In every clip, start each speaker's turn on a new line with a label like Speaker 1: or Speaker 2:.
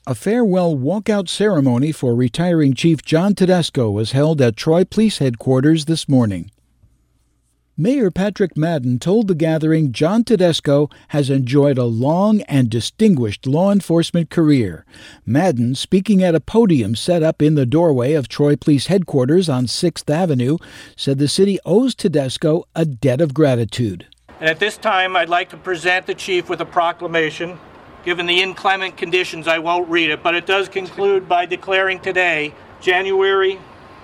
Speaker 1: A farewell walkout ceremony for retiring Chief John Tedesco was held at Troy Police Headquarters this morning. Mayor Patrick Madden told the gathering John Tedesco has enjoyed a long and distinguished law enforcement career. Madden, speaking at a podium set up in the doorway of Troy Police Headquarters on 6th Avenue, said the city owes Tedesco a debt of gratitude.
Speaker 2: And at this time, I'd like to present the chief with a proclamation. Given the inclement conditions, I won't read it, but it does conclude by declaring today, January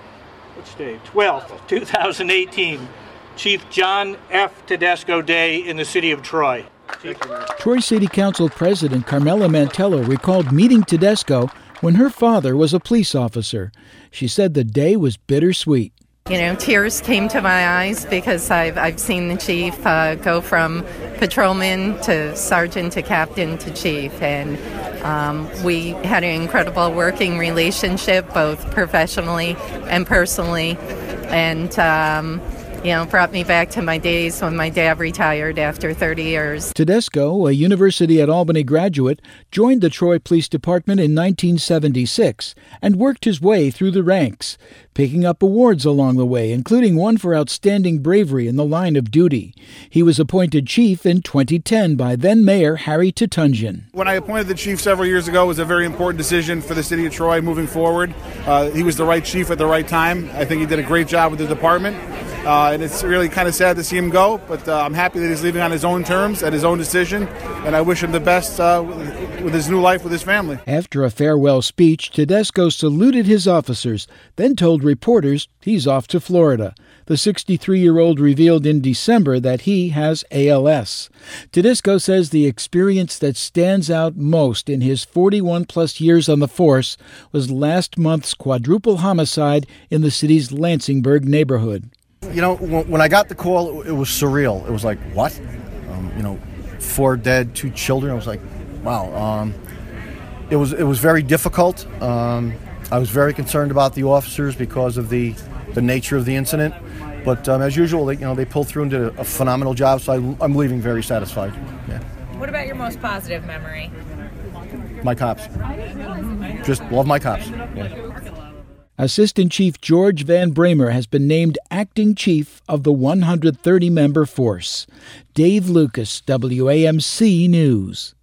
Speaker 2: 12th, 2018, Chief John F. Tedesco Day in the city of Troy.
Speaker 1: Troy City Council President Carmela Mantello recalled meeting Tedesco when her father was a police officer. She said the day was bittersweet.
Speaker 3: Tears came to my eyes because I've seen the chief go from patrolman to sergeant to captain to chief, and we had an incredible working relationship, both professionally and personally, and brought me back to my days when my dad retired after 30 years.
Speaker 1: Tedesco, a University at Albany graduate, joined the Troy Police Department in 1976 and worked his way through the ranks, picking up awards along the way, including one for outstanding bravery in the line of duty. He was appointed chief in 2010 by then-Mayor Harry Tutunjian.
Speaker 4: When I appointed the chief several years ago, it was a very important decision for the city of Troy moving forward. He was the right chief at the right time. I think he did a great job with the department. And it's really kind of sad to see him go, but I'm happy that he's leaving on his own terms, at his own decision, and I wish him the best with his new life with his family.
Speaker 1: After a farewell speech, Tedesco saluted his officers, then told reporters he's off to Florida. The 63-year-old revealed in December that he has ALS. Tedesco says the experience that stands out most in his 41-plus years on the force was last month's quadruple homicide in the city's Lansingburg neighborhood.
Speaker 5: When I got the call, it was surreal. It was like, what? 4 dead, 2 children. I was like, wow. It was very difficult. I was very concerned about the officers because of the nature of the incident. But as usual, they pulled through and did a phenomenal job. So I'm leaving very satisfied. Yeah.
Speaker 6: What about your most positive memory?
Speaker 5: My cops. Just love my cops. Yeah.
Speaker 1: Assistant Chief George Van Bramer has been named acting chief of the 130-member force. Dave Lucas, WAMC News.